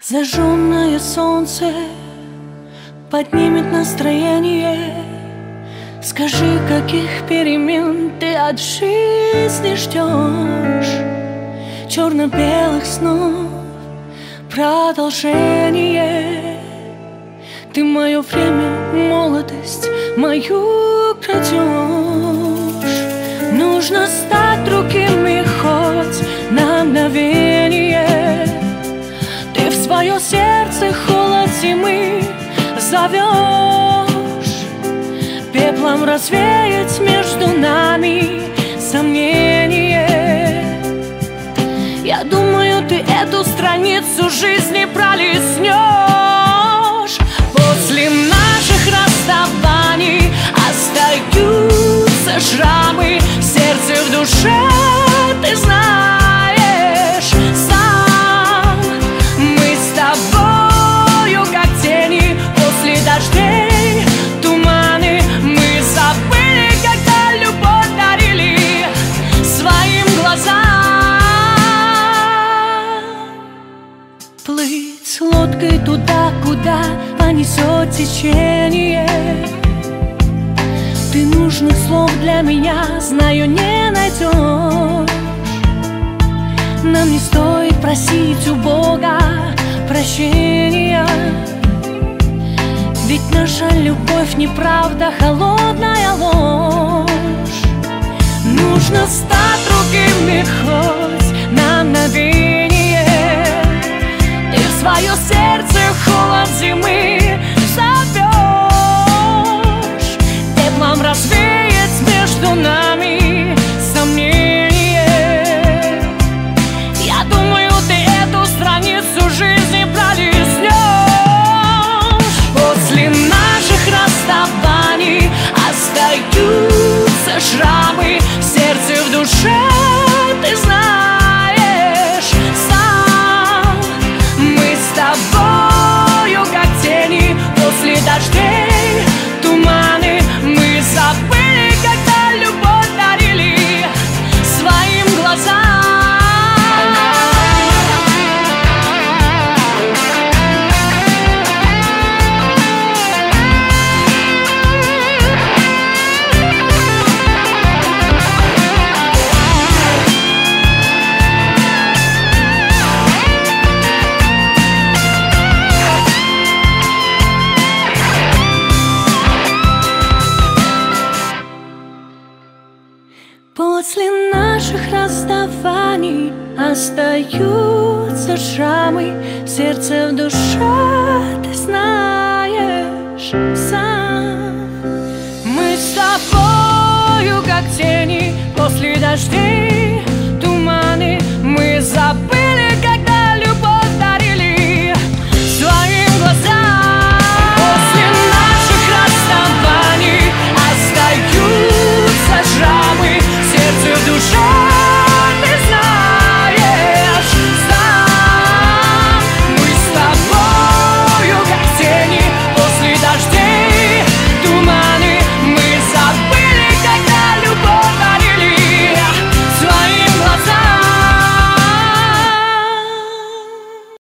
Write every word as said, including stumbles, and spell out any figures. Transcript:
Зажженное солнце поднимет настроение. Скажи, каких перемен ты от жизни ждешь? Черно-белых снов продолжение. Ты мое время, молодость мою крадешь. Нужно стать другими хоть на мгновение. Ты в свое сердце холод зимы зовешь. Пеплом развеять между нами сомнение. Я думаю, ты эту страницу жизни пролистнешь. После наших расставаний остаются шрамы. Сердце в душе, ты знаешь сам. Мы с тобою как тени после дождей, туманы. Мы забыли, когда любовь дарили своим глазам. Плыть лодкой туда, куда понесет течение. Ты нужных слов для меня, знаю, не найдешь. Нам не стоит просить у Бога прощения. Ведь наша любовь неправда, холодная ложь. Нужно стать другими хоть на мгновение. Ты в свое сердце холод зимы зовешь. Теплом развеять между нами сомнение. Я думаю, ты эту страницу жизни пролистнешь. После наших расставаний остаются шрамы. Сердце в душе, ты знаешь сам. Мы с тобою как тени после дождей, туманы. Мы забыли, когда любовь дарили своим глазам. После наших расставаний остаются шрамы. Сердце в душе, ты знаешь сам. Мы с тобою как тени после дождей,